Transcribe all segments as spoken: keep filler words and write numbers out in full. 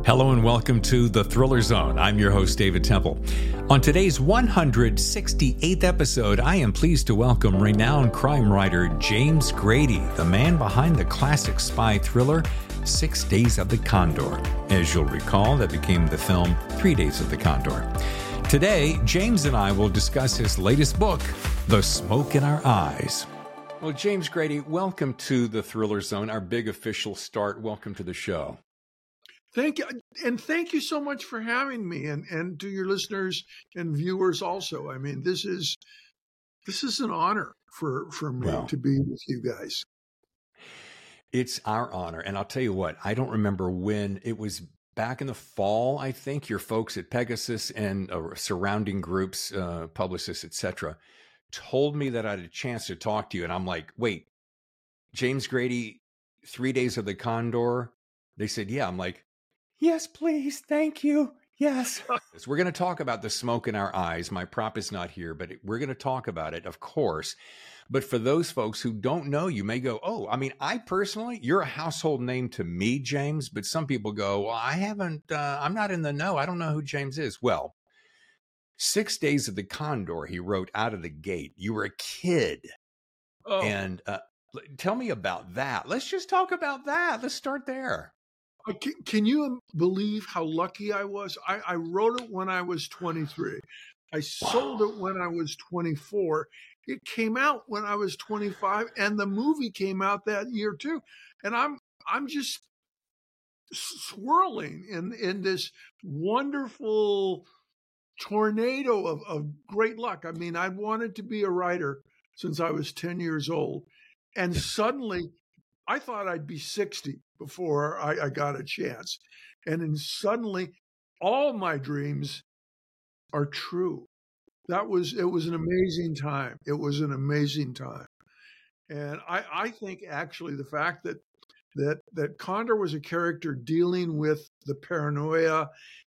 Hello and welcome to The Thriller Zone. I'm your host, David Temple. On today's one hundred sixty-eighth episode, I am pleased to welcome renowned crime writer James Grady, the man behind the classic spy thriller, Six Days of the Condor. As you'll recall, that became the film Three Days of the Condor. Today, James and I will discuss his latest book, The Smoke in Our Eyes. Well, James Grady, welcome to The Thriller Zone, our big official start. Welcome to the show. Thank you. And thank you so much for having me, and, and to your listeners and viewers also. I mean, this is this is an honor for, for me well, to be with you guys. It's our honor. And I'll tell you what, I don't remember when it was back in the fall, I think your folks at Pegasus and uh, surrounding groups, uh, publicists, et cetera, told me that I had a chance to talk to you. And I'm like, wait, James Grady, Three Days of the Condor? They said, yeah. I'm like, yes, please. Thank you. Yes. So we're going to talk about The Smoke in Our Eyes. My prop is not here, but we're going to talk about it, of course. But for those folks who don't know, you may go, oh, I mean, I personally, you're a household name to me, James. But some people go, well, I haven't, uh, I'm not in the know. I don't know who James is. Well, Six Days of the Condor, he wrote out of the gate. You were a kid. Oh. And uh, tell me about that. Let's just talk about that. Let's start there. Can, can you believe how lucky I was? I, I wrote it when I was twenty-three. I sold wow. it when I was twenty-four. It came out when I was twenty-five, and the movie came out that year too. And I'm I'm just swirling in in this wonderful tornado of, of great luck. I mean, I wanted to be a writer since I was ten years old, and suddenly I thought I'd be sixty before I, I got a chance. And then suddenly all my dreams are true. That was, it was an amazing time. It was an amazing time. And I, I think actually the fact that, that, that Condor was a character dealing with the paranoia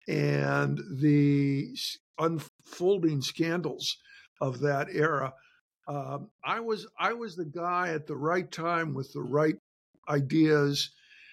and the unfolding scandals of that era, um, I was, I was the guy at the right time with the right ideas,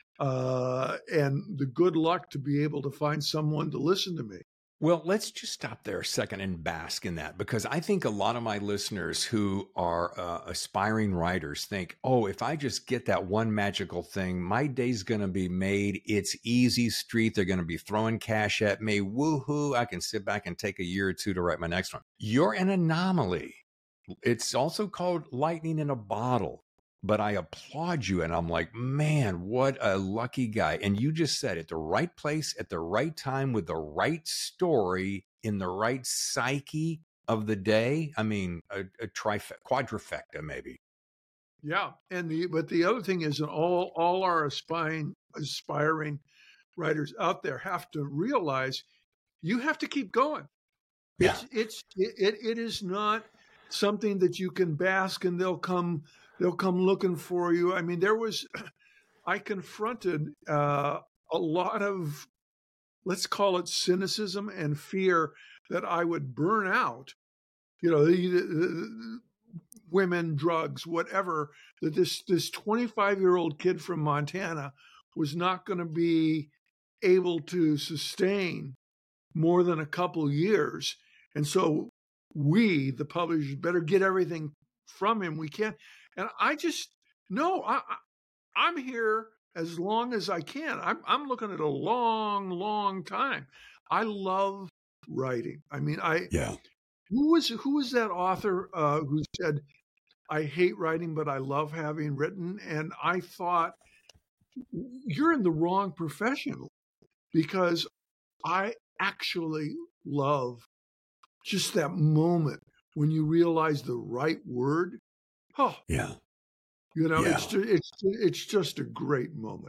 uh, and the good luck to be able to find someone to listen to me. Well, let's just stop there a second and bask in that, because I think a lot of my listeners who are uh, aspiring writers think, oh, if I just get that one magical thing, my day's going to be made. It's easy street. They're going to be throwing cash at me. Woohoo. I can sit back and take a year or two to write my next one. You're an anomaly. It's also called lightning in a bottle. But I applaud you, and I'm like, man, what a lucky guy. And you just said at the right place, at the right time, with the right story, in the right psyche of the day. I mean, a, a trifecta, quadrifecta, maybe. Yeah, and the but the other thing is that all all our aspiring aspiring writers out there have to realize you have to keep going. Yeah. It's it's it, it is not something that you can bask and they'll come. They'll come looking for you. I mean, there was, I confronted uh, a lot of, let's call it cynicism and fear that I would burn out, you know, the, the, the women, drugs, whatever, that this, this twenty-five-year-old kid from Montana was not going to be able to sustain more than a couple years. And so we, the publishers, better get everything from him we can. And I just, no, I, I, I'm here as long as I can. I'm, I'm looking at a long, long time. I love writing. I mean, I, yeah. who was, who was that author uh, who said, I hate writing, but I love having written? And I thought, you're in the wrong profession, because I actually love just that moment when you realize the right word. Oh, yeah. You know, yeah. it's just, it's it's just a great moment.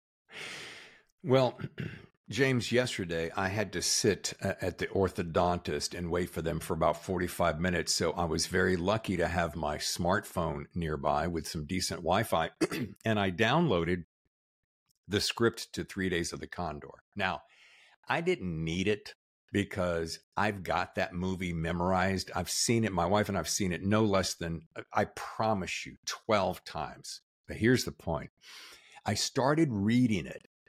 Well, James, yesterday I had to sit at the orthodontist and wait for them for about forty-five minutes. So I was very lucky to have my smartphone nearby with some decent Wi-Fi, and I downloaded the script to Three Days of the Condor. Now, I didn't need it, because I've got that movie memorized. I've seen it. My wife and I've seen it no less than, I promise you, twelve times. But here's the point. I started reading it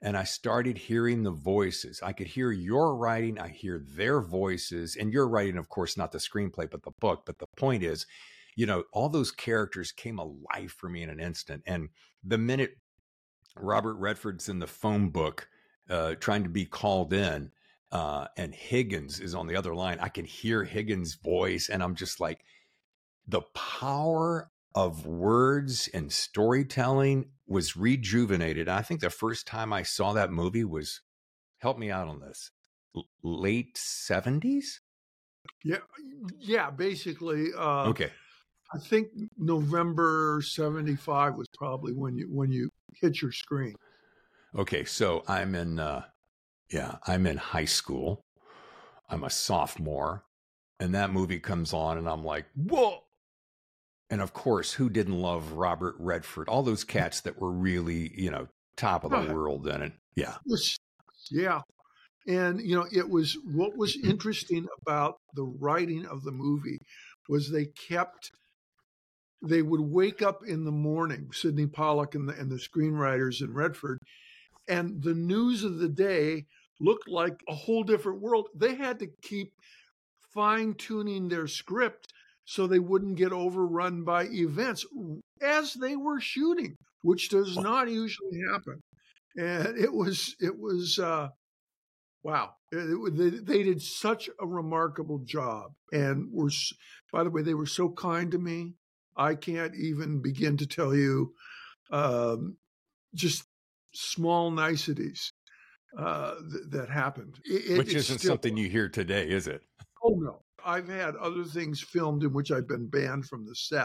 and I started hearing the voices. I could hear your writing, I hear their voices, and you're writing, of course, not the screenplay, but the book. But the point is, you know, all those characters came alive for me in an instant. And the minute Robert Redford's in the phone book uh, trying to be called in, uh, and Higgins is on the other line, I can hear Higgins' voice, and I'm just like, the power of words and storytelling was rejuvenated. I think the first time I saw that movie was, help me out on this, L- late seventies? Yeah, yeah, basically. Uh, Okay. I think November seventy-five was probably when you when you hit your screen. Okay, so I'm in uh yeah, I'm in high school. I'm a sophomore, and that movie comes on and I'm like, "Whoa." And of course, who didn't love Robert Redford? All those cats that were really, you know, top of the Right. world in it. Yeah. It was- yeah. And, you know, it was what was interesting about the writing of the movie was they kept, they would wake up in the morning, Sidney Pollack and the, and the screenwriters in Redford, and the news of the day looked like a whole different world. They had to keep fine tuning their script so they wouldn't get overrun by events as they were shooting, which does not usually happen. And it was, it was, uh, wow. It, it, they, they did such a remarkable job. And were, by the way, they were so kind to me. I can't even begin to tell you um, just small niceties uh, th- that happened. It, Which it isn't still, something you hear today, is it? oh no. I've had other things filmed in which I've been banned from the set.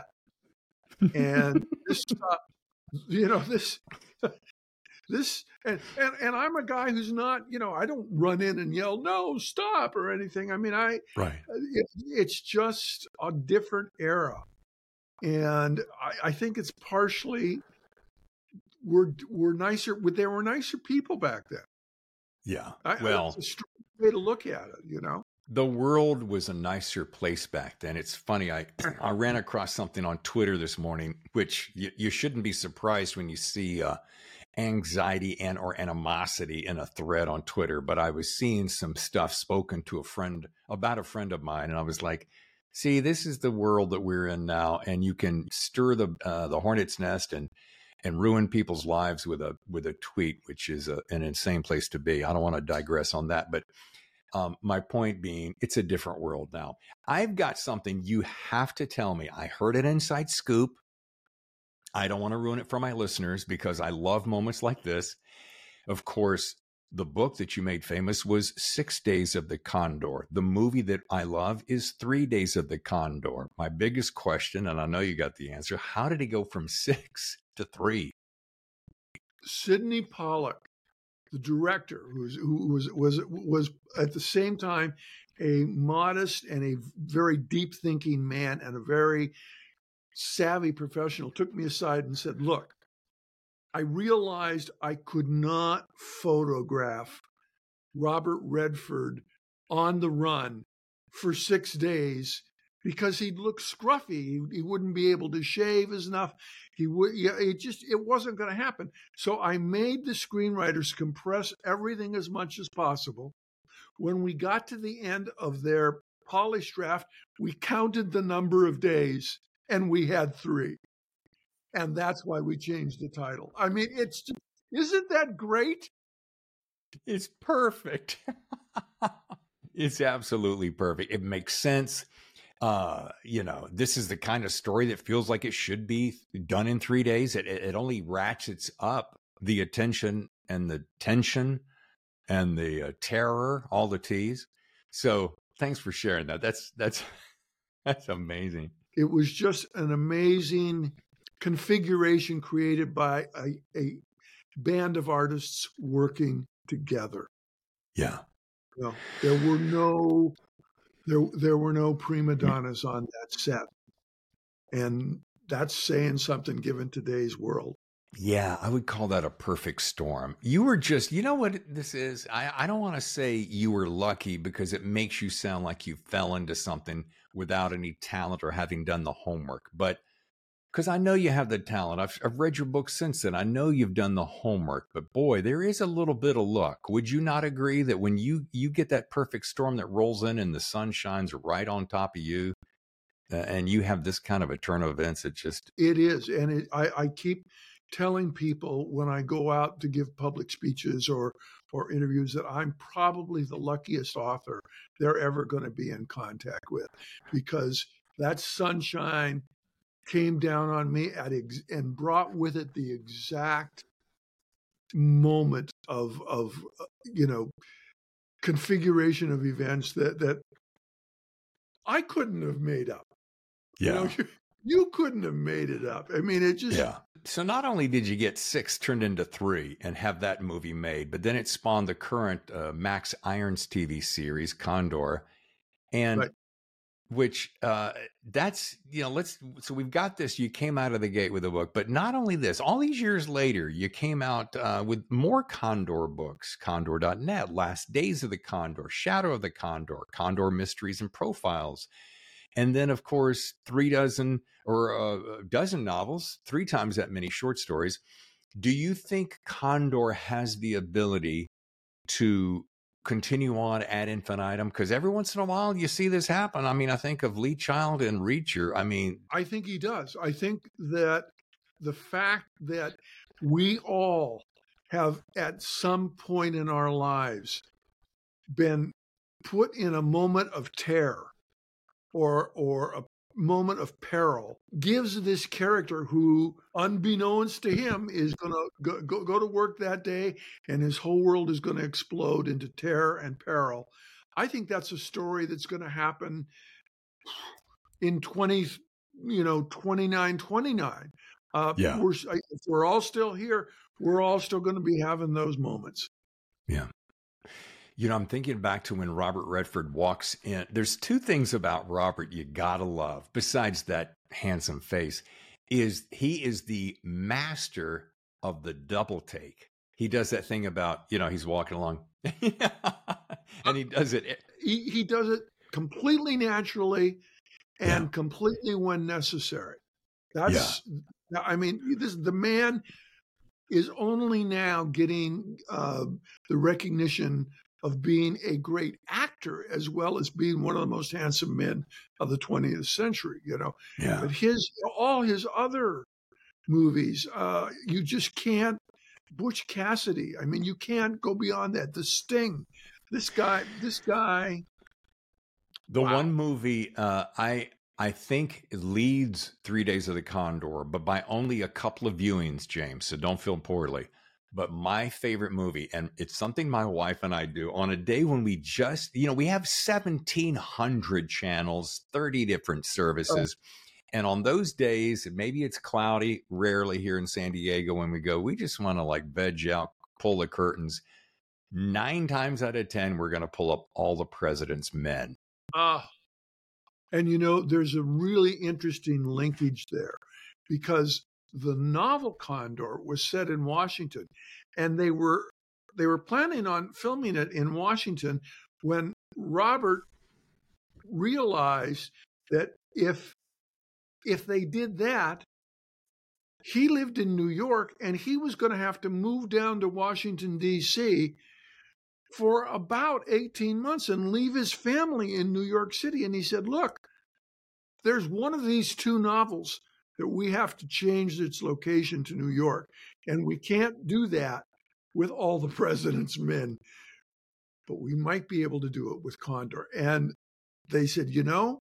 And this, uh, you know, this, this, and, and, and I'm a guy who's not, you know, I don't run in and yell, no, stop or anything. I mean, I, Right. it, it's just a different era. And I, I think it's partially, we're, we're nicer, there were nicer people back then. Yeah. I, Well, that's a straight way to look at it, you know? the world was a nicer place back then. It's funny. I, I ran across something on Twitter this morning, which you, you shouldn't be surprised when you see uh, anxiety and or animosity in a thread on Twitter. But I was seeing some stuff spoken to a friend about a friend of mine. And I was like, see, this is the world that we're in now. And you can stir the uh, the hornet's nest and and ruin people's lives with a with a tweet, which is a, an insane place to be. I don't want to digress on that, but Um, my point being, it's a different world now. I've got something you have to tell me. I heard an inside scoop. I don't want to ruin it for my listeners because I love moments like this. Of course, the book that you made famous was Six Days of the Condor. The movie that I love is Three Days of the Condor. My biggest question, and I know you got the answer, how did it go from six to three? Sidney Pollack, the director, who was, who was was was at the same time a modest and a very deep thinking man and a very savvy professional, took me aside and said, "Look, I realized I could not photograph Robert Redford on the run for six days." Because he'd look scruffy, he, he wouldn't be able to shave as enough. He would, yeah, it just, it wasn't going to happen. So I made the screenwriters compress everything as much as possible. When we got to the end of their polished draft, we counted the number of days, and we had three, and that's why we changed the title. I mean, it's just, isn't that great? It's perfect. It's absolutely perfect. It makes sense. Uh, you know, this is the kind of story that feels like it should be done in three days. It, it only ratchets up the attention and the tension and the uh, terror, all the T's. So thanks for sharing that. That's, that's, that's amazing. It was just an amazing configuration created by a, a band of artists working together. Yeah. You know, there were no there there were no prima donnas on that set, and that's saying something given today's world. Yeah, I would call that a perfect storm. You were just, you know what this is? I, I don't want to say you were lucky because it makes you sound like you fell into something without any talent or having done the homework. But because I know you have the talent. I've, I've read your book since then. I know you've done the homework, but boy, there is a little bit of luck. Would you not agree that when you, you get that perfect storm that rolls in and the sun shines right on top of you, uh, and you have this kind of a turn of events, it just... It is. And it, I, I keep telling people when I go out to give public speeches or, or interviews that I'm probably the luckiest author they're ever going to be in contact with, because that sunshine came down on me at ex- and brought with it the exact moment of, of uh, you know, configuration of events that, that I couldn't have made up. Yeah. You know, you, you couldn't have made it up. I mean, it just... Yeah. So not only did you get six turned into three and have that movie made, but then it spawned the current uh, Max Irons T V series, Condor, and Right. which uh, that's, you know, let's, so we've got this, you came out of the gate with a book, but not only this, all these years later, you came out uh, with more Condor books, condor dot net, Last Days of the Condor, Shadow of the Condor, Condor Mysteries and Profiles. And then, of course, three dozen or a dozen novels, three times that many short stories. Do you think Condor has the ability to continue on ad infinitum? Because every once in a while you see this happen. I mean, I think of Lee Child and Reacher. I mean, I think he does. I think that the fact that we all have at some point in our lives been put in a moment of terror or or a moment of peril gives this character who, unbeknownst to him, is going to go, go, go to work that day and his whole world is going to explode into terror and peril. I think that's a story that's going to happen in twenty, you know, twenty-nine, twenty-nine. Uh, Yeah. we're, if we're all still here, we're all still going to be having those moments. Yeah. You know, I'm thinking back to when Robert Redford walks in. There's two things about Robert you gotta love, besides that handsome face, is he is the master of the double take. He does that thing about, you know, he's walking along and he does it. He, he does it completely naturally and Yeah. completely when necessary. That's, yeah. I mean, this the man is only now getting uh, the recognition of being a great actor as well as being one of the most handsome men of the twentieth century, you know. Yeah. But his all his other movies, uh, you just can't. Butch Cassidy, I mean, you can't go beyond that. The Sting, this guy, this guy. The wow. one movie uh, I I think leads Three Days of the Condor, but by only a couple of viewings, James, so don't feel poorly. But my favorite movie, and it's something my wife and I do on a day when we just, you know, we have seventeen hundred channels, thirty different services. Oh. And on those days, maybe it's cloudy, rarely here in San Diego when we go, we just want to like veg out, pull the curtains. Nine times out of ten, we're going to pull up All the President's Men. Ah. Uh, and, you know, there's a really interesting linkage there because the novel Condor was set in Washington, and they were they were planning on filming it in Washington when Robert realized that if if they did that, he lived in New York and he was going to have to move down to Washington, D C for about eighteen months and leave his family in New York City. And he said, look, there's one of these two novels that we have to change its location to New York. And we can't do that with All the President's Men, but we might be able to do it with Condor. And they said, you know,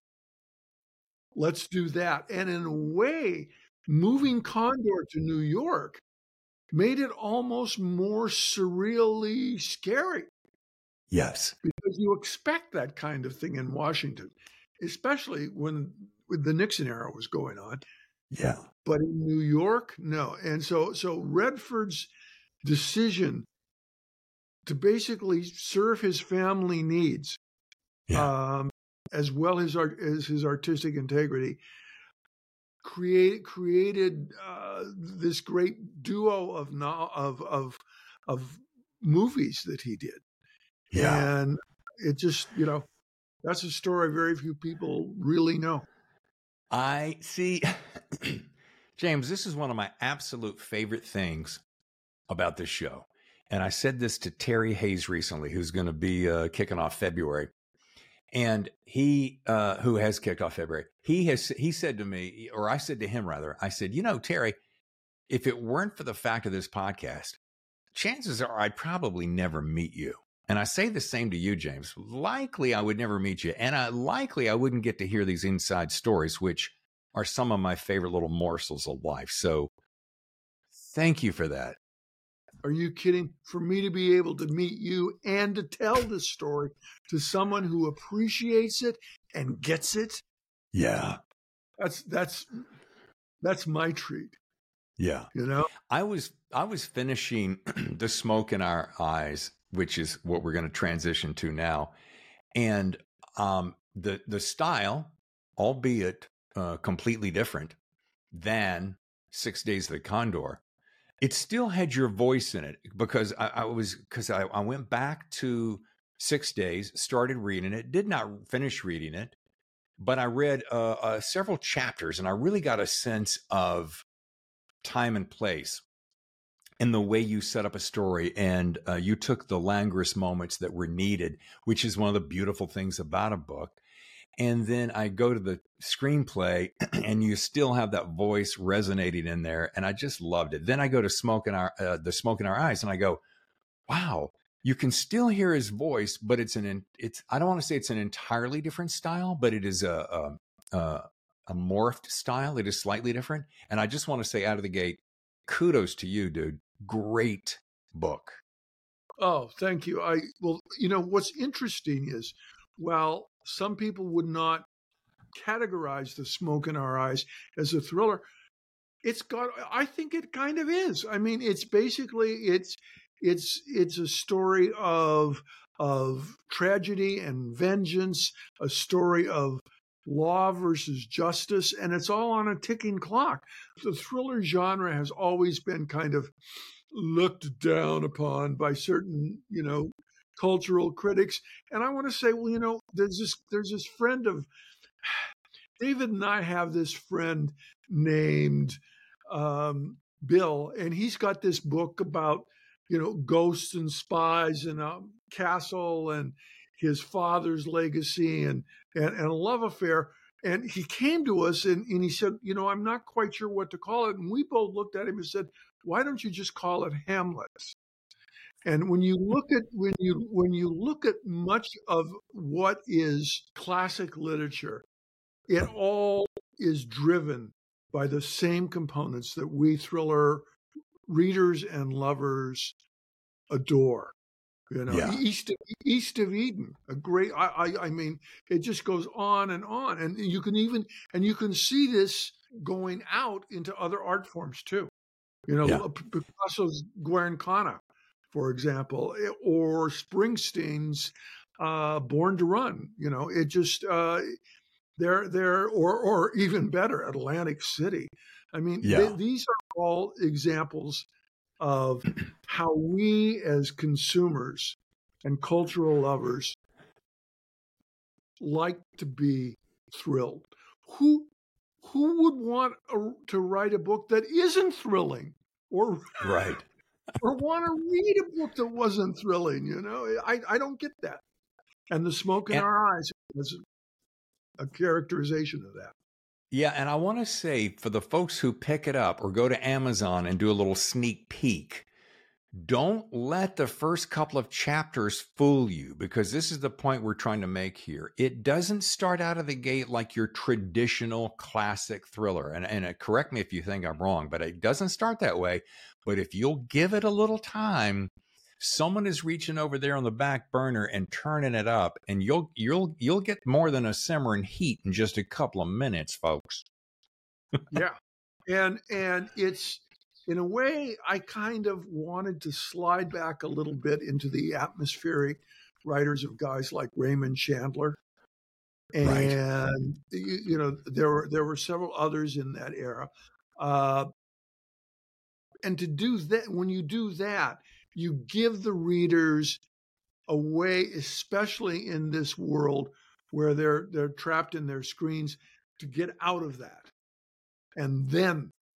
let's do that. And in a way, moving Condor to New York made it almost more surreally scary. Yes. Because you expect that kind of thing in Washington, especially when, when the Nixon era was going on. Yeah. But in New York, no. And so so Redford's decision to basically serve his family needs, yeah. um, as well as, as his artistic integrity, create, created uh, this great duo of, no, of of of movies that he did. Yeah. And it just, you know, that's a story very few people really know. I see. James, this is one of my absolute favorite things about this show. And I said this to Terry Hayes recently, who's going to be uh, kicking off February. And he, uh, who has kicked off February, he has, he said to me, or I said to him rather, I said, you know, Terry, if it weren't for the fact of this podcast, chances are I'd probably never meet you. And I say the same to you, James. Likely I would never meet you. And I, likely I wouldn't get to hear these inside stories, which are some of my favorite little morsels of life. So thank you for that. Are you kidding? For me to be able to meet you and to tell this story to someone who appreciates it and gets it. Yeah. That's, that's, that's my treat. Yeah. You know, I was, I was finishing The Smoke in Our Eyes, which is what we're going to transition to now. And, um, the, the style, albeit uh, completely different than Six Days of the Condor, it still had your voice in it, because I, I was, because I, I went back to Six Days, started reading it, did not finish reading it, but I read uh, uh, several chapters, and I really got a sense of time and place and the way you set up a story. And uh, you took the languorous moments that were needed, which is one of the beautiful things about a book. And then I go to the screenplay and you still have that voice resonating in there. And I just loved it. Then I go to Smoke in Our, uh, The Smoke in Our Eyes, and I go, wow, you can still hear his voice, but it's an, it's, I don't want to say it's an entirely different style, but it is a, a, a, a morphed style. It is slightly different. And I just want to say out of the gate, kudos to you, dude. Great book. Oh, thank you. I, well, you know, what's interesting is, while some people would not categorize The Smoke in Our Eyes as a thriller, it's got, I think it kind of is. I mean, it's basically, it's, it's, it's a story of, of tragedy and vengeance, a story of law versus justice, and it's all on a ticking clock. The thriller genre has always been kind of looked down upon by certain, you know, cultural critics. And I want to say, well, you know, there's this, there's this friend of David, and I have this friend named um, Bill, and he's got this book about, you know, ghosts and spies and a castle and his father's legacy and, and, and a love affair. And he came to us and, and he said, you know, I'm not quite sure what to call it. And we both looked at him and said, why don't you just call it Hamlet? And when you look at when you when you look at much of what is classic literature, it all is driven by the same components that we thriller readers and lovers adore. You know, Yeah. East of, East of Eden, a great. I, I I mean, it just goes on and on, and you can even and you can see this going out into other art forms too. You know, Yeah. Picasso's Guernica, for example, or Springsteen's uh, Born to Run. You know, it just uh, they're they're or or even better, Atlantic City. I mean, Yeah. th- these are all examples of how we as consumers and cultural lovers like to be thrilled. Who who would want a, to write a book that isn't thrilling, or Right. or want to read a book that wasn't thrilling? You know, I I don't get that. And The Smoke in And, Our Eyes is a characterization of that. yeah, and I want to say, for the folks who pick it up or go to Amazon and do a little sneak peek, don't let the first couple of chapters fool you, because this is the point we're trying to make here. It doesn't start out of the gate like your traditional classic thriller. And, and uh, correct me if you think I'm wrong, but it doesn't start that way. But if you'll give it a little time, someone is reaching over there on the back burner and turning it up, and you'll you'll you'll get more than a simmering heat in just a couple of minutes, folks. Yeah. And and it's, in a way, I kind of wanted to slide back a little bit into the atmospheric writers of guys like Raymond Chandler. Right. And you, you know, there were there were several others in that era. Uh, and to do that, when you do that, you give the readers a way, especially in this world where they're they're trapped in their screens, to get out of that. And then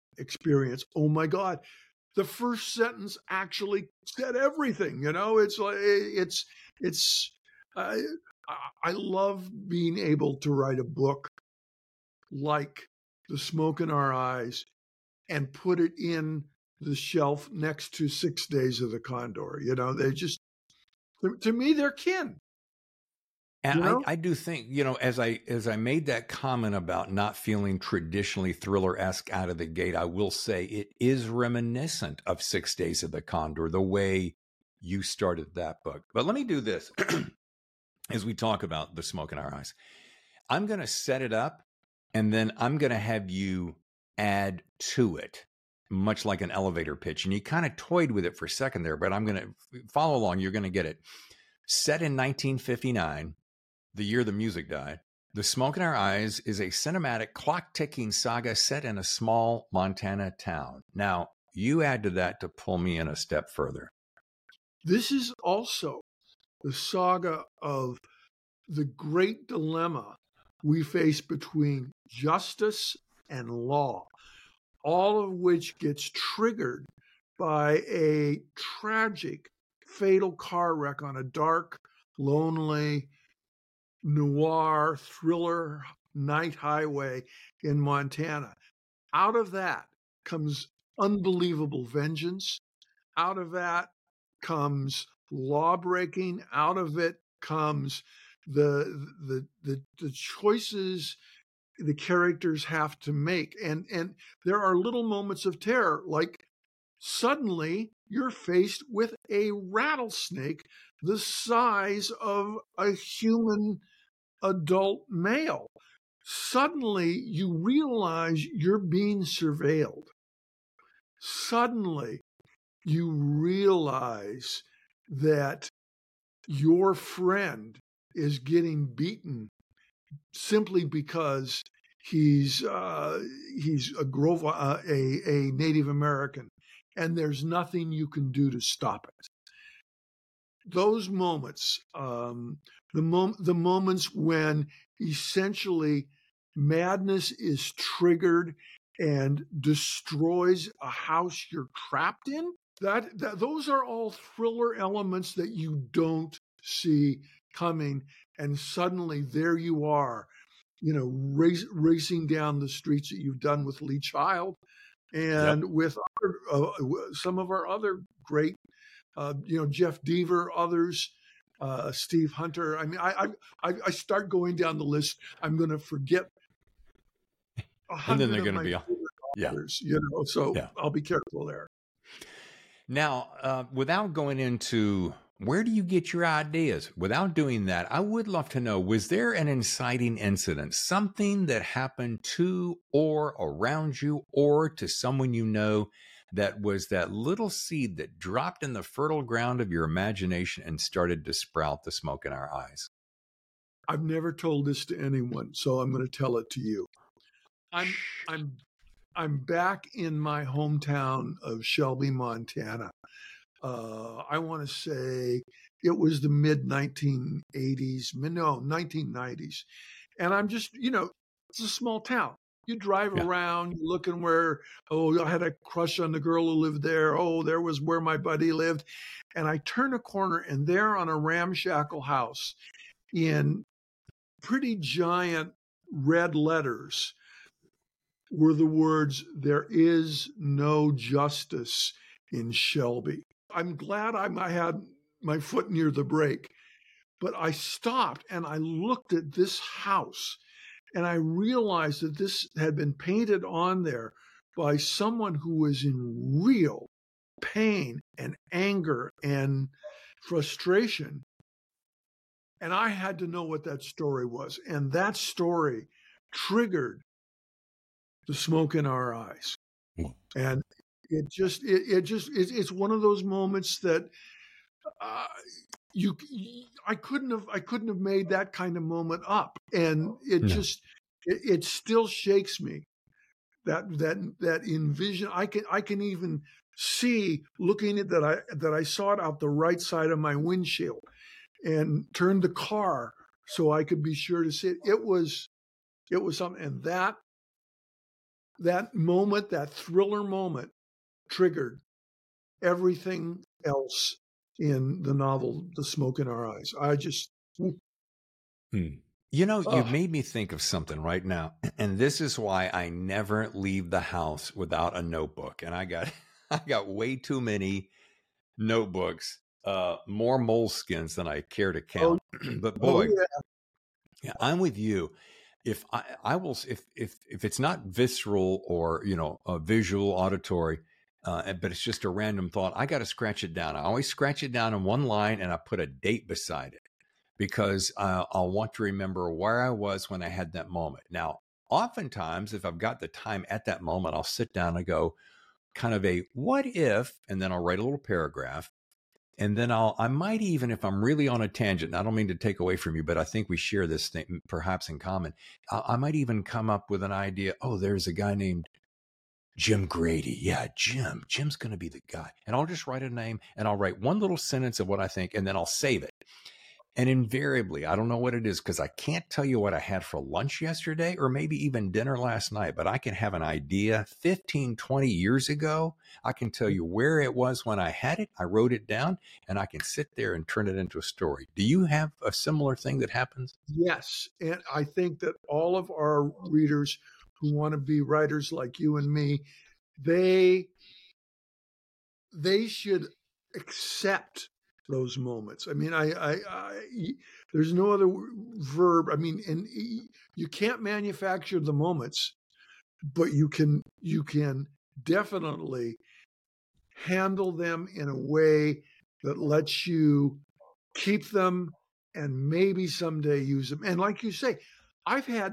experience. Oh my God. The first sentence actually said everything, you know, it's like, it's, it's, I, I love being able to write a book like The Smoke in Our Eyes and put it in the shelf next to Six Days of the Condor. You know, they just, to me, they're kin. And You know? I, I do think, you know, as I as I made that comment about not feeling traditionally thriller-esque out of the gate, I will say it is reminiscent of Six Days of the Condor, the way you started that book. But let me do this as we talk about The Smoke in Our Eyes. I'm going to set it up, and then I'm going to have you add to it, much like an elevator pitch. And you kind of toyed with it for a second there, but I'm going to follow along. You're going to get it. Set in nineteen fifty-nine, the year the music died, The Smoke in Our Eyes is a cinematic clock-ticking saga set in a small Montana town. Now, you add to that to pull me in a step further. This is also the saga of the great dilemma we face between justice and law, all of which gets triggered by a tragic, fatal car wreck on a dark, lonely, noir thriller night highway in Montana. Out of that comes unbelievable vengeance. Out of that comes law breaking. Out of it comes the the the, the choices the characters have to make. And and there are little moments of terror, like suddenly you're faced with a rattlesnake the size of a human adult male. Suddenly you realize you're being surveilled. Suddenly you realize that your friend is getting beaten simply because he's uh, he's a Grove, uh, a a Native American, and there's nothing you can do to stop it. Those moments, um, the mom- the moments when essentially madness is triggered and destroys a house you're trapped in, that, that those are all thriller elements that you don't see coming, and suddenly there you are, you know, race, racing down the streets that you've done with Lee Child and yep. with other, uh, some of our other great, uh, you know, Jeff Deaver, others, uh, Steve Hunter. I mean, I, I I start going down the list. I'm going to forget a hundred and then they're going to be authors, yeah. you know. So yeah. I'll be careful there. Now, uh, without going into where do you get your ideas, without doing that, I would love to know, was there an inciting incident, something that happened to or around you or to someone you know that was that little seed that dropped in the fertile ground of your imagination and started to sprout The Smoke in Our Eyes? I've never told this to anyone, so I'm going to tell it to you. I'm I'm I'm back in my hometown of Shelby, Montana. Uh, I want to say it was the mid nineteen eighties, no, nineteen nineties. And I'm just, you know, it's a small town. You drive yeah. around, you're looking where, oh, I had a crush on the girl who lived there. Oh, there was where my buddy lived. And I turn a corner, and there on a ramshackle house in pretty giant red letters were the words, "There is no justice in Shelby." I'm glad I'm, I had my foot near the brake, but I stopped and I looked at this house, and I realized that this had been painted on there by someone who was in real pain and anger and frustration. And I had to know what that story was. And that story triggered The Smoke in Our Eyes. And it just, it, it just, it, it's one of those moments that uh, you, I couldn't have, I couldn't have made that kind of moment up. And it no. just, it, it still shakes me that, that, that envision. I can, I can even see looking at that, I, that I saw it out the right side of my windshield and turned the car so I could be sure to see it. It was, it was something. And that that moment, that thriller moment, triggered everything else in the novel, The Smoke in Our Eyes. I just, Hmm. You know, you've oh, made me think of something right now, and this is why I never leave the house without a notebook. And I got, I got way too many notebooks, uh, more moleskins than I care to oh, count. But oh, boy, yeah. yeah, I'm with you. If I, I will, if if if it's not visceral or you know a visual, auditory, uh, but it's just a random thought, I got to scratch it down. I always scratch it down in one line, and I put a date beside it because uh, I'll want to remember where I was when I had that moment. Now, oftentimes, if I've got the time at that moment, I'll sit down and go kind of a what if, and then I'll write a little paragraph. And then I'll, I might even, if I'm really on a tangent, and I don't mean to take away from you, but I think we share this thing perhaps in common. I, I might even come up with an idea. Oh, there's a guy named Jim Grady. Yeah, Jim. Jim's going to be the guy. And I'll just write a name and I'll write one little sentence of what I think, and then I'll save it. And invariably, I don't know what it is because I can't tell you what I had for lunch yesterday or maybe even dinner last night, but I can have an idea fifteen, twenty years ago. I can tell you where it was when I had it. I wrote it down and I can sit there and turn it into a story. Do you have a similar thing that happens? Yes. And I think that all of our readers who want to be writers like you and me, they they should accept those moments. I mean, I, I, I there's no other verb. I mean, and you can't manufacture the moments, but you can you can definitely handle them in a way that lets you keep them and maybe someday use them. And like you say, I've had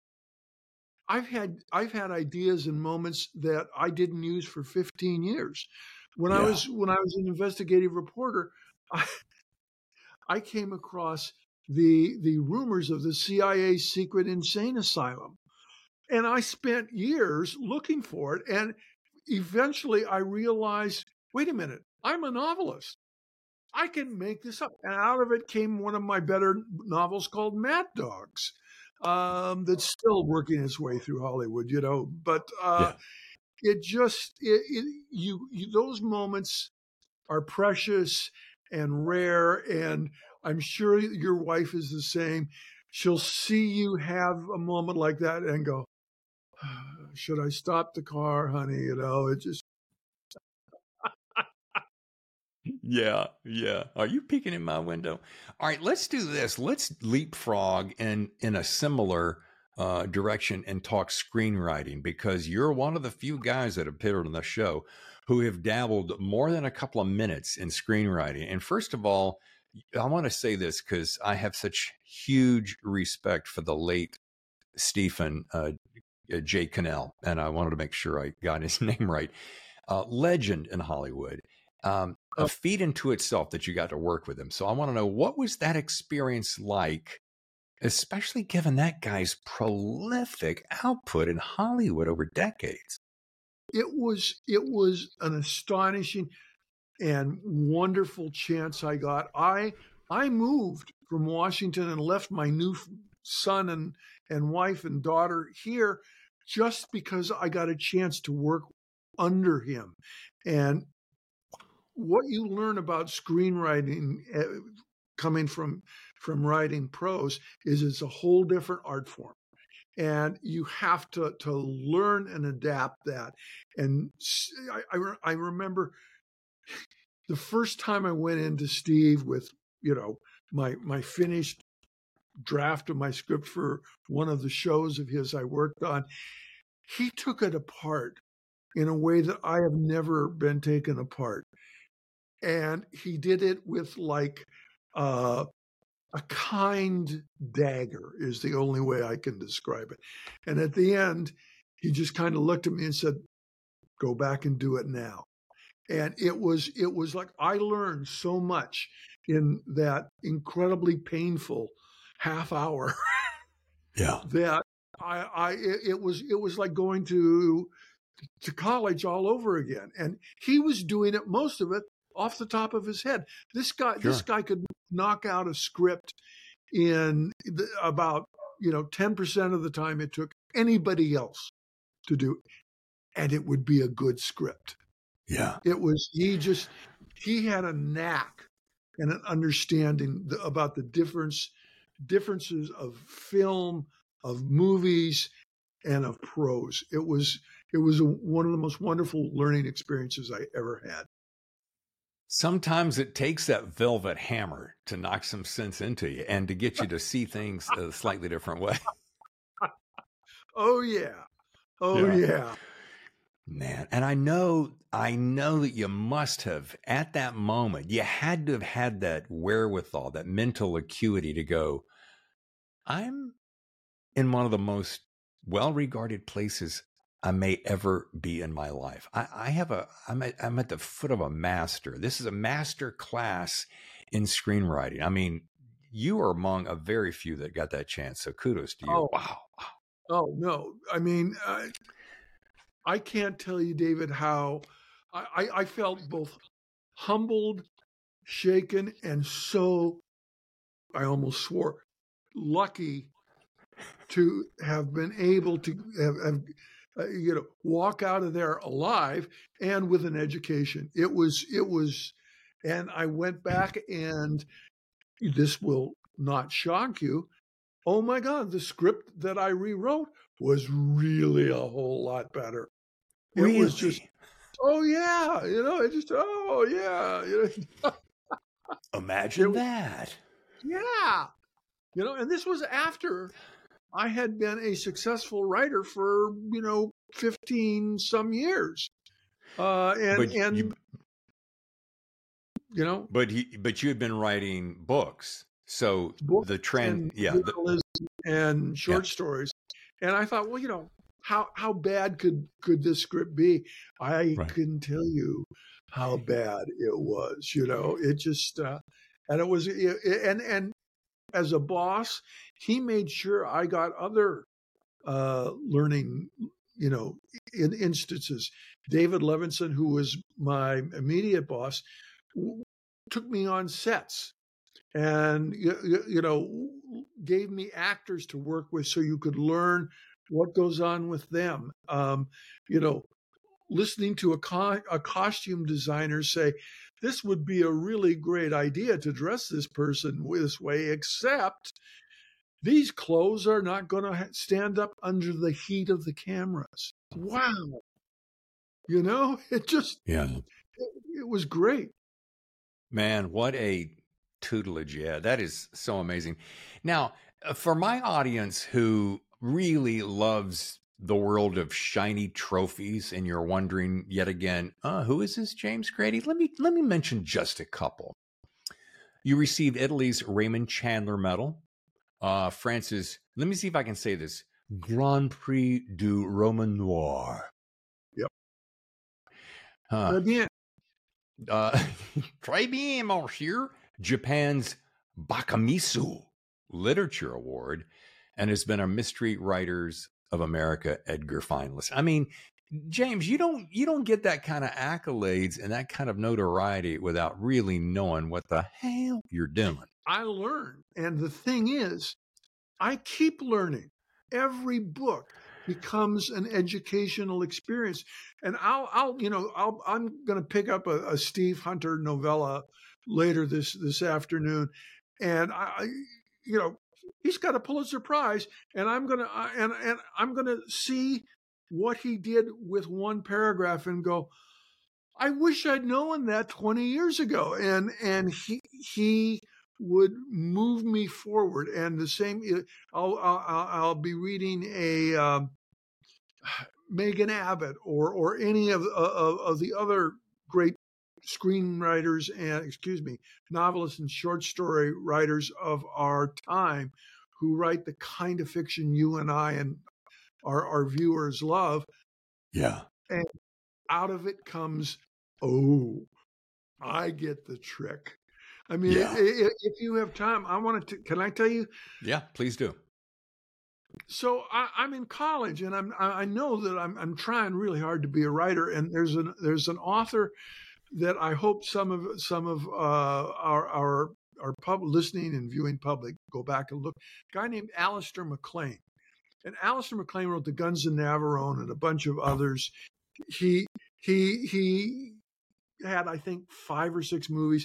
I've had I've had ideas and moments that I didn't use for fifteen years. When I Yeah. was when I was an investigative reporter, I, I came across the the rumors of the C I A's secret insane asylum. And I spent years looking for it. And eventually I realized, wait a minute, I'm a novelist. I can make this up. And out of it came one of my better novels called Mad Dogs, um, that's still working its way through Hollywood, you know. But uh, Yeah. it just, it, it, you, you, those moments are precious and rare. And I'm sure your wife is the same. She'll see you have a moment like that and go, should I stop the car, honey? You know, it just, Yeah, yeah. Are you peeking in my window? All right, let's do this. Let's leapfrog in in a similar uh, direction and talk screenwriting because you're one of the few guys that have appeared on the show who have dabbled more than a couple of minutes in screenwriting. And first of all, I want to say this because I have such huge respect for the late Stephen uh, J. Cannell, and I wanted to make sure I got his name right. Uh, legend in Hollywood. Um, a uh, feat unto itself that you got to work with him. So I want to know, what was that experience like, especially given that guy's prolific output in Hollywood over decades? it was, it was an astonishing and wonderful chance I got. I, I moved from Washington and left my new son and, and wife and daughter here just because I got a chance to work under him. And what you learn about screenwriting uh, coming from from writing prose is it's a whole different art form, and you have to to learn and adapt that. And I, I, I remember the first time I went into Steve with, you know, my my finished draft of my script for one of the shows of his I worked on. He took it apart in a way that I have never been taken apart. And he did it with like uh, a kind dagger is the only way I can describe it. And at the end, he just kind of looked at me and said, "Go back and do it now." And it was it was like I learned so much in that incredibly painful half hour Yeah. that I, I it, it was it was like going to to college all over again. And he was doing it, most of it, off the top of his head. This guy, this Sure. guy could knock out a script in the, about, you know, ten percent of the time it took anybody else to do, and it would be a good script. Yeah. It was, he just, he had a knack and an understanding the, about the difference, differences of film, of movies, and of prose. It was, it was a, one of the most wonderful learning experiences I ever had. Sometimes it takes that velvet hammer to knock some sense into you and to get you to see things a slightly different way. Oh yeah. Oh Yeah. yeah. Man, and I know, I know that you must have, at that moment, you had to have had that wherewithal, that mental acuity to go, I'm in one of the most well-regarded places I may ever be in my life. I, I have a, I'm at, I'm at the foot of a master. This is a master class in screenwriting. I mean, you are among a very few that got that chance. So kudos to you. Oh, wow. Oh no. I mean, uh, I can't tell you, David, how I, I, I felt both humbled, shaken, and so, I almost swore, lucky to have been able to have, have uh, you know, walk out of there alive and with an education. It was, it was, and I went back, and this will not shock you. Oh my God, the script that I rewrote was really a whole lot better. It Really? was just, oh yeah, you know, it just, oh yeah, you know. Imagine It- that. yeah, you know, and this was after I had been a successful writer for, you know, fifteen some years. Uh, and, But and, you, you know, but he, but you had been writing books. So books the trend, and yeah, the, journalism and short Yeah. stories. And I thought, well, you know, how, how bad could, could this script be? I Right. couldn't tell you how bad it was, you know, it just, uh, and it was, it, and, and as a boss, he made sure I got other, uh, learning, you know, in instances. David Levinson, who was my immediate boss, w- took me on sets and you, you know, gave me actors to work with so you could learn what goes on with them. Um, you know, listening to a, co- a costume designer say, this would be a really great idea to dress this person this way, except these clothes are not going to stand up under the heat of the cameras. Wow. You know, it just, Yeah. it, it was great. Man, what a tutelage. Yeah, that is so amazing. Now, uh, for my audience who really loves the world of shiny trophies, and you're wondering yet again, uh, who is this James Grady? Let me let me mention just a couple. You received Italy's Raymond Chandler Medal, uh, France's, let me see if I can say this, Grand Prix du Roman Noir. Yep. Huh. Très bien. Uh, Très bien, monsieur. Japan's Bakamisu Literature Award, and has been a Mystery Writers of America Edgar finalist. I mean, James, you don't you don't get that kind of accolades and that kind of notoriety without really knowing what the hell you're doing. I learn. And the thing is, I keep learning. Every book becomes an educational experience. And I'll, I'll, you know, I'll, I'm going to pick up a, a Steve Hunter novella later this, this afternoon. And I, you know, he's got a Pulitzer Prize, and I'm going to, and, and I'm going to see what he did with one paragraph and go, I wish I'd known that twenty years ago. And, and he, he, would move me forward. And the same, I'll I'll, I'll be reading a um, Megan Abbott or or any of, of of the other great screenwriters and excuse me novelists and short story writers of our time who write the kind of fiction you and I and our our viewers love. Yeah. And out of it comes, oh, I get the trick. I mean, Yeah. if, if you have time, I want to, can I tell you? Yeah, please do. So I, I'm in college, and I'm, I know that I'm, I'm trying really hard to be a writer. And there's an, there's an author that I hope some of, some of uh, our, our, our pub listening and viewing public go back and look. A guy named Alistair MacLean. and Alistair MacLean wrote The Guns of Navarone and a bunch of others. He he he had, I think, five or six movies.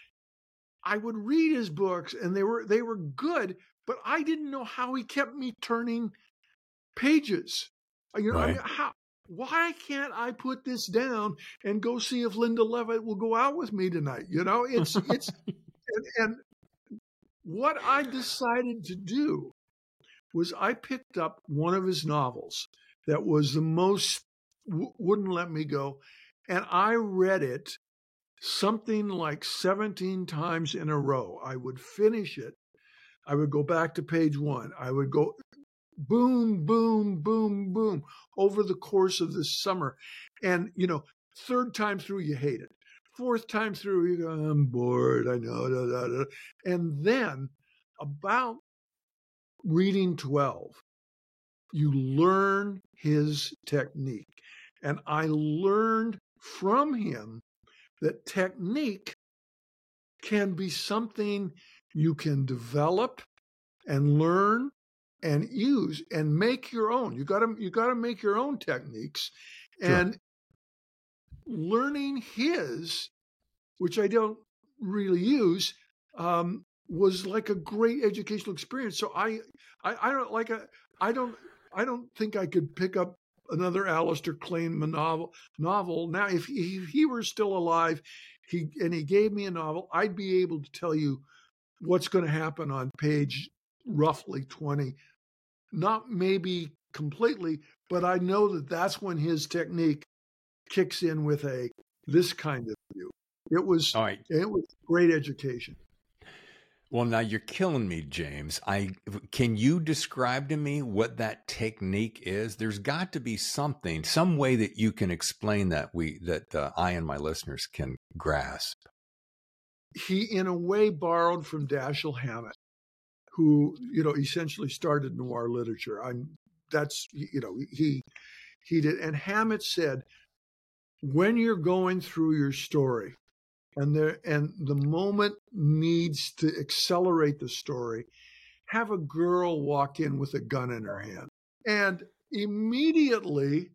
I would read his books, and they were they were good, but I didn't know how he kept me turning pages. You know, right. I mean, how? Why can't I put this down and go see if Linda Levitt will go out with me tonight? You know, it's it's and, and what I decided to do was I picked up one of his novels that was the most w- wouldn't let me go, and I read it something like seventeen times in a row. I would finish it. I would go back to page one. I would go boom, boom, boom, boom over the course of this summer. And, you know, third time through, you hate it. Fourth time through, you go, I'm bored. I know. Da, da, da. And then about reading twelve, you learn his technique. And I learned from him that technique can be something you can develop and learn and use and make your own. You got to you got to make your own techniques. Sure. And learning his, which I don't really use, um, was like a great educational experience. So I, I, I don't like a, I don't, I don't think I could pick up another Alistair MacLean novel. Novel now, if he, if he were still alive, he and he gave me a novel, I'd be able to tell you what's going to happen on page roughly twenty. Not maybe completely, but I know that that's when his technique kicks in with a this kind of view. It was all right. It was great education. Well, now you're killing me, James. I can you describe to me what that technique is? There's got to be something, some way that you can explain that we that uh, I and my listeners can grasp. He, in a way, borrowed from Dashiell Hammett, who, you know, essentially started noir literature. I'm that's you know he he did, and Hammett said, when you're going through your story, and there and the moment needs to accelerate the story, have a girl walk in with a gun in her hand, and immediately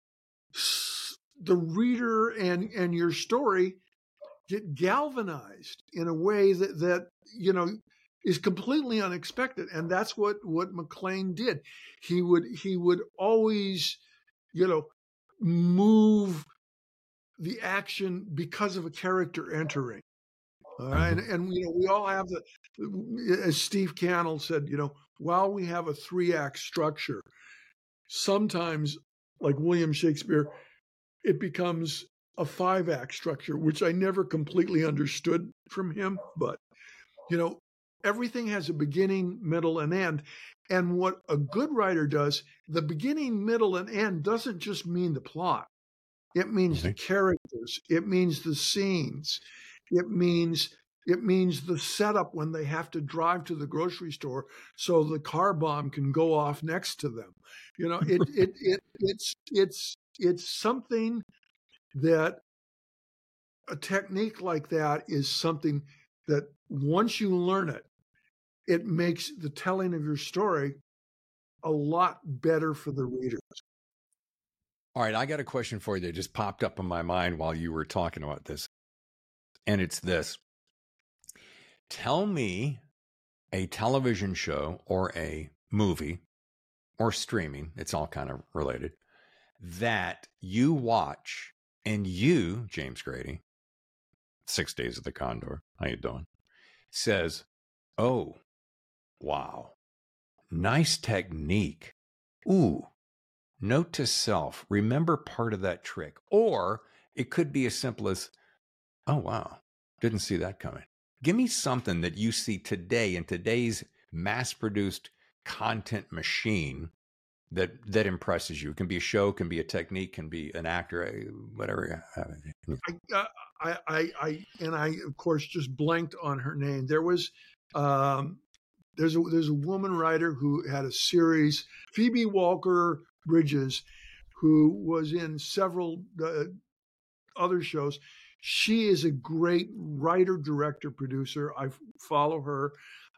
the reader and and your story get galvanized in a way that that you know is completely unexpected. And that's what what MacLean did. He would he would always, you know, move the action because of a character entering. All right. Mm-hmm. And, and, you know, we all have the, as Steve Cannell said, you know, while we have a three act structure, sometimes, like William Shakespeare, it becomes a five act structure, which I never completely understood from him. But, you know, everything has a beginning, middle, and end. And what a good writer does, the beginning, middle, and end doesn't just mean the plot. It means mm-hmm. the characters. It means the scenes. It means it means the setup when they have to drive to the grocery store so the car bomb can go off next to them. You know, it it it it's it's it's something that a technique like that is something that once you learn it, it makes the telling of your story a lot better for the readers. All right, I got a question for you that just popped up in my mind while you were talking about this. And it's this. Tell me a television show or a movie or streaming, it's all kind of related, that you watch and you, James Grady, Six Days of the Condor, how you doing, says, oh, wow, nice technique. Ooh. Note to self, remember part of that trick. Or it could be as simple as, oh, wow, didn't see that coming. Give me something that you see today in today's mass-produced content machine that that impresses you. It can be a show, can be a technique, can be an actor, whatever. I, uh, I, I, I, and I, of course, just blanked on her name. There was, um, there's a there's a woman writer who had a series, Phoebe Walker Bridges, who was in several uh, other shows. She is a great writer, director, producer. I follow her.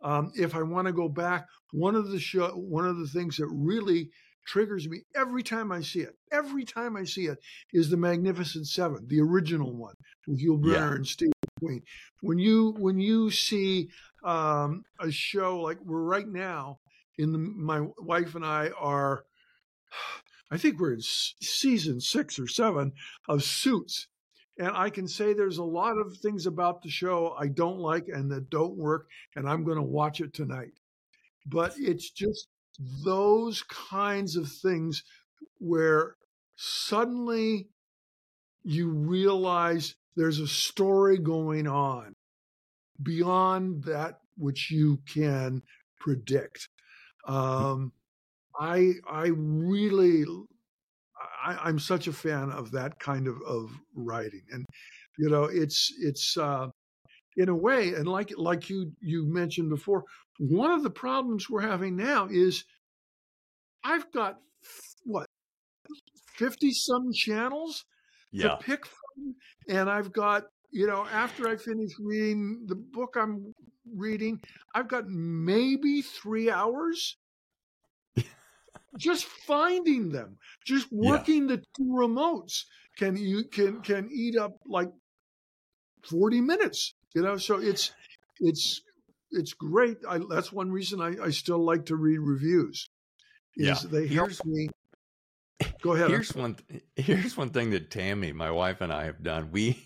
Um, if I want to go back, one of the show, one of the things that really triggers me every time I see it, every time I see it, is the Magnificent Seven, the original one with Yul Yeah. Brynner and Steve McQueen. When you when you see um, a show like we're right now in the, my wife and I are, I think we're in season six or seven of Suits. And I can say there's a lot of things about the show I don't like and that don't work, and I'm going to watch it tonight. But it's just those kinds of things where suddenly you realize there's a story going on beyond that which you can predict. Um, I I really I, I'm such a fan of that kind of, of writing, and you know, it's it's uh, in a way, and like like you you mentioned before, one of the problems we're having now is I've got what fifty some channels to Yeah. pick from, and I've got, you know, after I finish reading the book I'm reading, I've got maybe three hours just finding them, just Yeah. working the two remotes can you can can eat up like forty minutes, you know. So it's it's it's great. I, that's one reason I, I still like to read reviews, is Yeah. they help Here's me. Go ahead. here's one here's one thing that Tammy, my wife, and I have done. We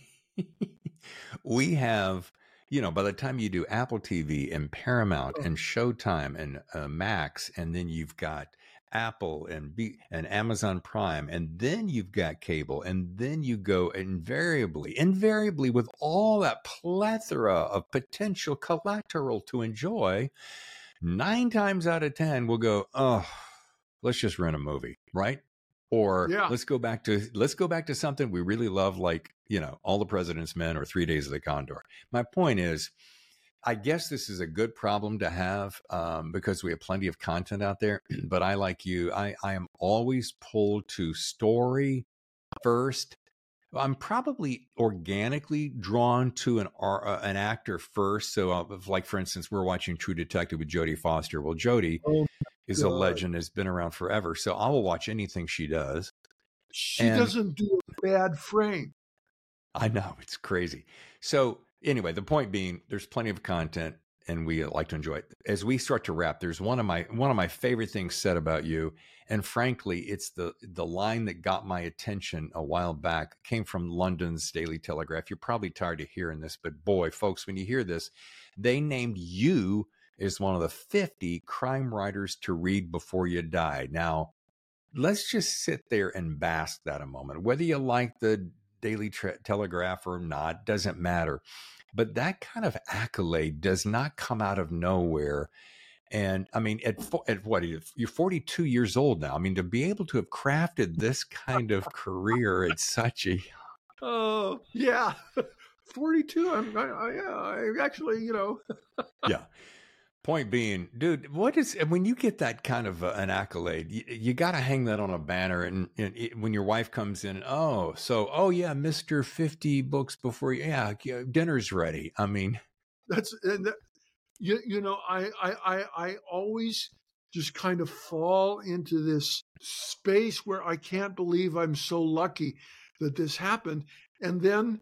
we have, you know, by the time you do Apple T V and Paramount and Showtime and uh, Max, and then you've got Apple and B and Amazon Prime, and then you've got cable, and then you go invariably, invariably with all that plethora of potential collateral to enjoy, nine times out of ten we'll go, oh, let's just rent a movie, right? Or Yeah. let's go back to let's go back to something we really love, like, you know, All the President's Men or Three Days of the Condor. My point is, I guess this is a good problem to have um, because we have plenty of content out there. But I, like you, I, I am always pulled to story first. I'm probably organically drawn to an uh, an actor first. So, uh, like, for instance, we're watching True Detective with Jodie Foster. Well, Jodie Oh, is a legend, has been around forever. So I will watch anything she does. she And doesn't do a bad frame. I know, it's crazy. So anyway, the point being, there's plenty of content and we like to enjoy it. As we start to wrap, there's one of my one of my favorite things said about you. And frankly, it's the the line that got my attention a while back. It came from London's Daily Telegraph. You're probably tired of hearing this, but boy, folks, when you hear this, they named you as one of the fifty crime writers to read before you die. Now, let's just sit there and bask that a moment. Whether you like the Daily Tre- Telegraph or not, doesn't matter. But that kind of accolade does not come out of nowhere. And I mean, at, at what, you're forty-two years old now. I mean, to be able to have crafted this kind of career at such a... Oh, yeah. forty-two. I'm, I, I, yeah, I actually, you know. Yeah. Point being, dude, what is, when you get that kind of uh, an accolade, you, you got to hang that on a banner. And, and it, when your wife comes in, oh, so, oh yeah, Mister fifty books before you, yeah, dinner's ready. I mean, That's, and that, you, you know, I, I, I, I always just kind of fall into this space where I can't believe I'm so lucky that this happened. And then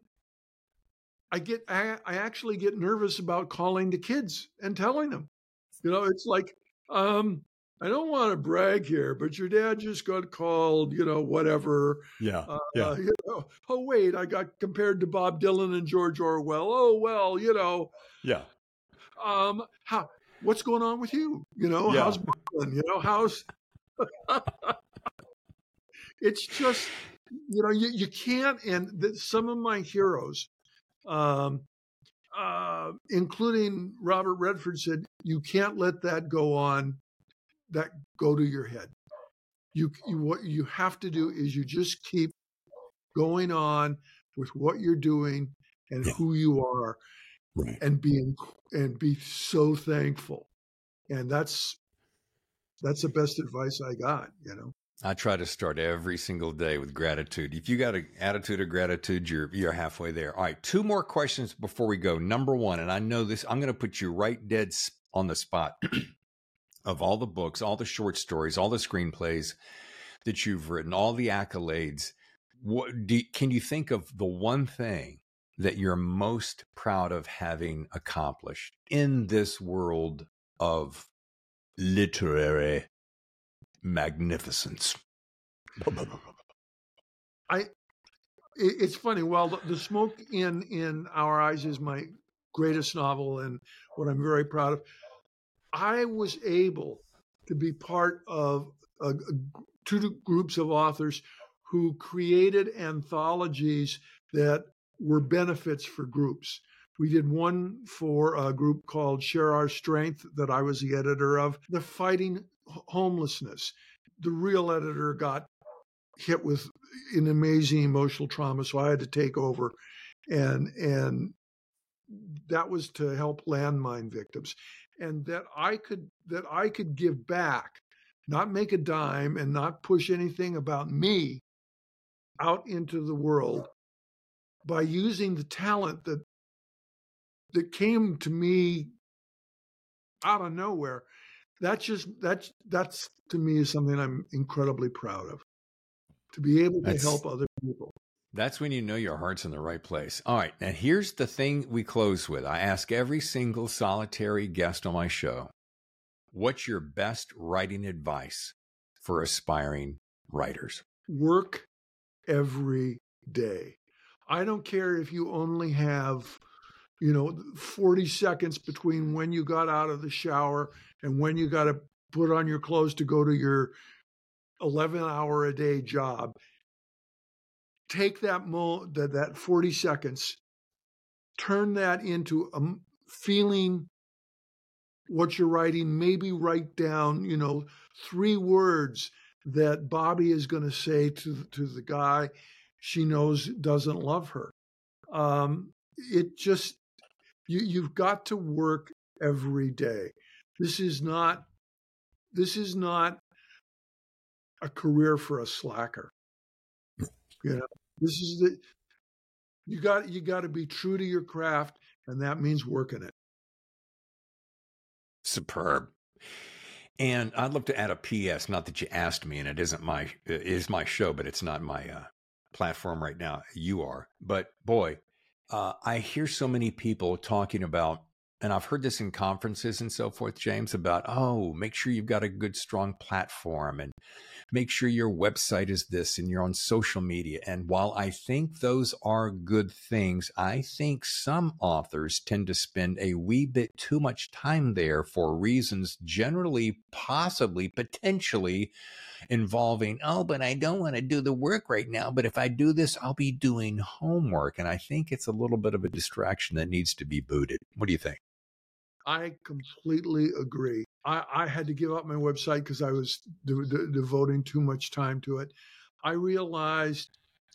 I get, I, I actually get nervous about calling the kids and telling them. You know, it's like, um, I don't want to brag here, but your dad just got called, you know, whatever. yeah, Uh, yeah, you know, oh, wait, I got compared to Bob Dylan and George Orwell. Oh, well, you know, yeah, um, how, what's going on with you? You know, yeah, how's Brooklyn? You know, how's, it's just, you know, you, you can't, and the, some of my heroes, um, uh, including Robert Redford, said, you can't let that go on, that go to your head. You, you what you have to do is you just keep going on with what you're doing and yeah. who you are, Right. and being and be so thankful. And that's that's the best advice I got, you know. I try to start every single day with gratitude. If you got an attitude of gratitude, you're you're halfway there. All right, two more questions before we go. Number one, and I know this, I'm going to put you right dead on the spot of all the books, all the short stories, all the screenplays that you've written, all the accolades. What do, can you think of the one thing that you're most proud of having accomplished in this world of literary magnificence? I, it's funny. Well, the, the Smoke in, in Our Eyes is my greatest novel and what I'm very proud of. I was able to be part of a, a, two groups of authors who created anthologies that were benefits for groups. We did one for a group called Share Our Strength that I was the editor of. They're fighting homelessness. The real editor got hit with an amazing emotional trauma, so I had to take over, and and that was to help landmine victims, and that I could that I could give back, not make a dime and not push anything about me out into the world by using the talent that that came to me out of nowhere. That's just that's that's to me is something I'm incredibly proud of. To be able to That's, help other people. That's when you know your heart's in the right place. All right. Now, here's the thing we close with. I ask every single solitary guest on my show, what's your best writing advice for aspiring writers? Work every day. I don't care if you only have, you know, forty seconds between when you got out of the shower and when you got to put on your clothes to go to your eleven hour a day job. Take that mo that, that forty seconds, turn that into a feeling what you're writing. Maybe write down, you know, three words that Bobby is going to say to, to the guy she knows doesn't love her. Um, it just, you, you've got to work every day. This is not, this is not a career for a slacker. You know, this is the, you got, you got to be true to your craft, and that means working it. Superb. And I'd love to add a P S, not that you asked me, and it isn't my, it is my show, but it's not my uh, platform right now. You are. But boy, uh, I hear so many people talking about, and I've heard this in conferences and so forth, James, about, oh, make sure you've got a good, strong platform and make sure your website is this and you're on social media. And while I think those are good things, I think some authors tend to spend a wee bit too much time there for reasons generally, possibly, potentially involving, oh, but I don't want to do the work right now. But if I do this, I'll be doing homework. And I think it's a little bit of a distraction that needs to be booted. What do you think? I completely agree. I, I had to give up my website because I was de- de- devoting too much time to it. I realized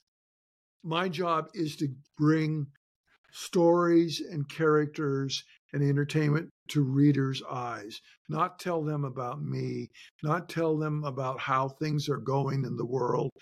my job is to bring stories and characters and entertainment to readers' eyes, not tell them about me, not tell them about how things are going in the world.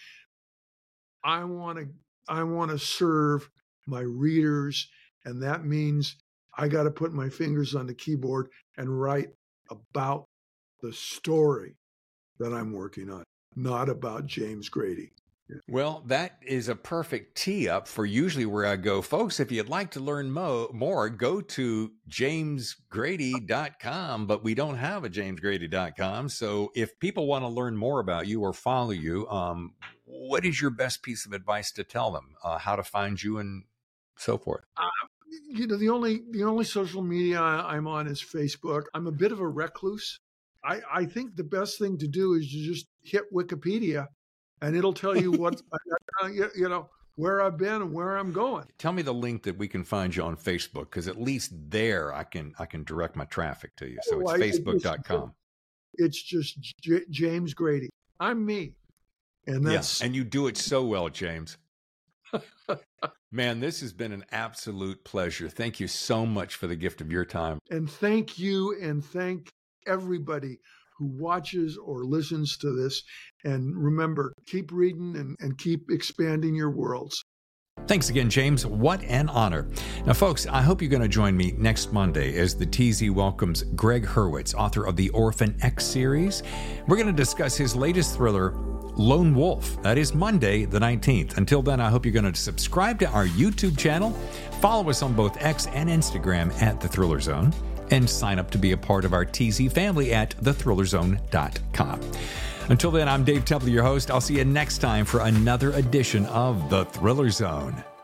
I want to I want to serve my readers, and that means I got to put my fingers on the keyboard and write about the story that I'm working on, not about James Grady. Yeah. Well, that is a perfect tee up for usually where I go. Folks, if you'd like to learn mo- more, go to james grady dot com, but we don't have a james grady dot com. So if people want to learn more about you or follow you, um, what is your best piece of advice to tell them, uh, how to find you and so forth? Uh, you know, the only the only social media I'm on is Facebook. I'm a bit of a recluse. I, I think the best thing to do is to just hit Wikipedia, and it'll tell you what you know where I've been and where I'm going. Tell me the link that we can find you on Facebook, because at least there I can I can direct my traffic to you. So it's Oh, facebook dot com. It's just J- James Grady. I'm me, and that's yeah, and you do it so well, James. Man, this has been an absolute pleasure. Thank you so much for the gift of your time. And thank you, and thank everybody who watches or listens to this. And remember, keep reading and, and keep expanding your worlds. Thanks again, James. What an honor. Now, folks, I hope you're going to join me next Monday as the T Z welcomes Greg Hurwitz, author of the Orphan X series. We're going to discuss his latest thriller, Lone Wolf. That is Monday, the nineteenth. Until then, I hope you're going to subscribe to our YouTube channel, follow us on both X and Instagram at The Thriller Zone, and sign up to be a part of our T Z family at the thriller zone dot com. Until then, I'm Dave Temple, your host. I'll see you next time for another edition of The Thriller Zone.